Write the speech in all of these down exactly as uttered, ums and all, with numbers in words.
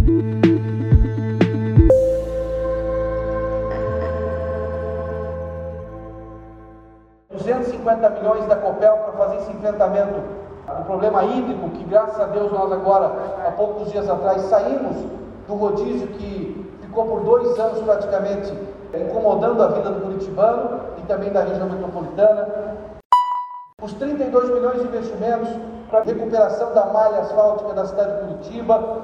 duzentos e cinquenta milhões da Copel para fazer esse enfrentamento do problema hídrico, que graças a Deus nós agora, há poucos dias atrás, saímos do rodízio que ficou por dois anos praticamente incomodando a vida do curitibano e também da região metropolitana. Os trinta e dois milhões de investimentos para a recuperação da malha asfáltica da cidade de Curitiba.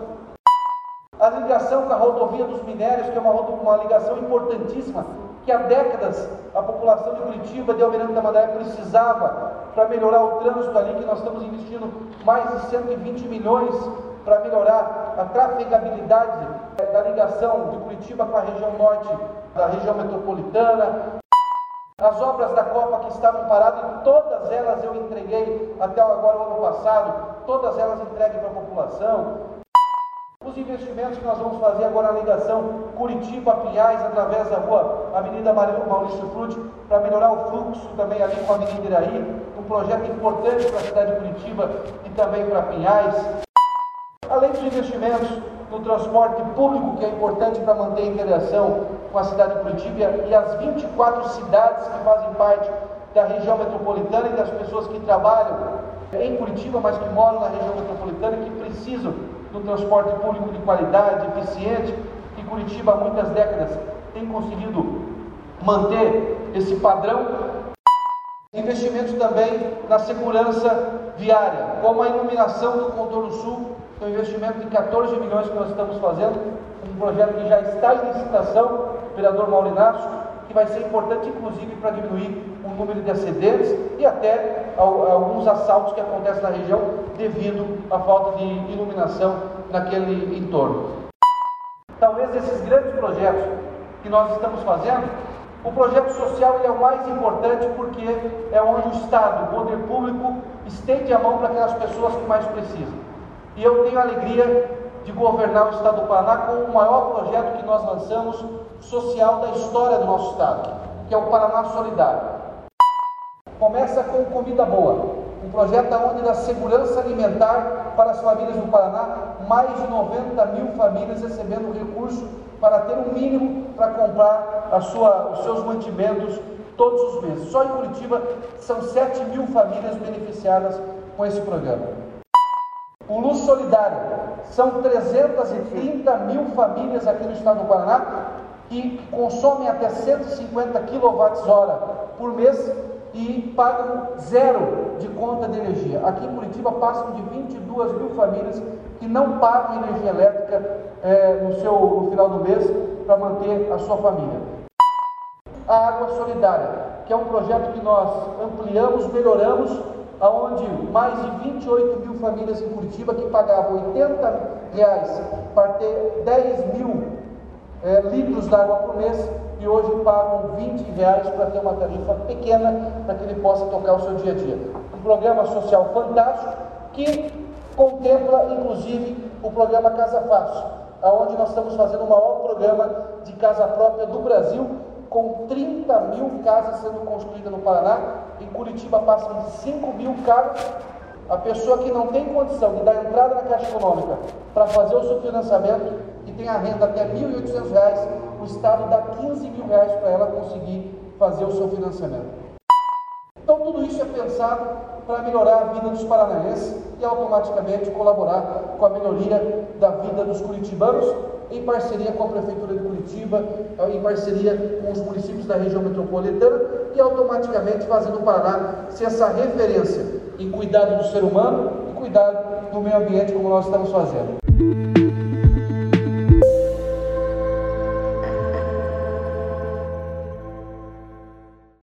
A ligação com a rodovia dos minérios, que é uma, uma ligação importantíssima, que há décadas a população de Curitiba, de Almirante Tamandaré, precisava para melhorar o trânsito ali, que nós estamos investindo mais de cento e vinte milhões para melhorar a trafegabilidade da ligação de Curitiba com a região norte da região metropolitana. As obras da Copa que estavam paradas, e todas elas eu entreguei até agora o ano passado, todas elas entregues para a população. Os investimentos que nós vamos fazer agora na ligação Curitiba-Pinhais, através da rua Avenida Maurício Frutti, para melhorar o fluxo também ali com a Avenida Iraí, um projeto importante para a cidade de Curitiba e também para Pinhais. Além dos investimentos no transporte público, que é importante para manter a interação com a cidade de Curitiba e as vinte e quatro cidades que fazem parte da região metropolitana e das pessoas que trabalham em Curitiba, mas que moram na região metropolitana e que precisam do transporte público de qualidade, eficiente, que Curitiba há muitas décadas tem conseguido manter esse padrão. Investimentos também na segurança viária, como a iluminação do Contorno Sul, que é um investimento de quatorze milhões que nós estamos fazendo, um projeto que já está em licitação, vereador Maurinácio, que vai ser importante inclusive para diminuir o número de acidentes e até alguns assaltos que acontecem na região devido à falta de iluminação naquele entorno. Talvez desses grandes projetos que nós estamos fazendo, o projeto social ele é o mais importante porque é onde o Estado, o poder público, estende a mão para aquelas pessoas que mais precisam. E eu tenho a alegria de governar o Estado do Paraná com o maior projeto que nós lançamos social da história do nosso Estado, que é o Paraná Solidário. Começa com Comida Boa, um projeto onde dá segurança alimentar para as famílias do Paraná, mais de noventa mil famílias recebendo recurso para ter um mínimo para comprar a sua, os seus mantimentos todos os meses. Só em Curitiba são sete mil famílias beneficiadas com esse programa. O Luz Solidário, são trezentas e trinta mil famílias aqui no estado do Paraná que consomem até cento e cinquenta quilowatt-hora por mês e pagam zero de conta de energia. Aqui em Curitiba passam de vinte e duas mil famílias que não pagam energia elétrica é, no, seu, no final do mês para manter a sua família. A Água Solidária, que é um projeto que nós ampliamos, melhoramos, onde mais de vinte e oito mil famílias em Curitiba que pagavam oitenta reais para ter dez mil é, litros de água por mês e hoje pagam vinte reais para ter uma tarifa pequena para que ele possa tocar o seu dia a dia. Um programa social fantástico que contempla inclusive o programa Casa Fácil, onde nós estamos fazendo o maior programa de casa própria do Brasil, com trinta mil casas sendo construídas no Paraná. Em Curitiba passam de cinco mil casas. A pessoa que não tem condição de dar entrada na Caixa Econômica para fazer o seu financiamento e tem a renda até mil e oitocentos reais, o Estado dá quinze mil reais para ela conseguir fazer o seu financiamento. Então tudo isso é pensado para melhorar a vida dos paranaenses e automaticamente colaborar com a melhoria da vida dos curitibanos, em parceria com a Prefeitura de Curitiba, em parceria com os municípios da região metropolitana e automaticamente fazendo o Paraná ser essa referência em cuidado do ser humano e cuidado do meio ambiente como nós estamos fazendo.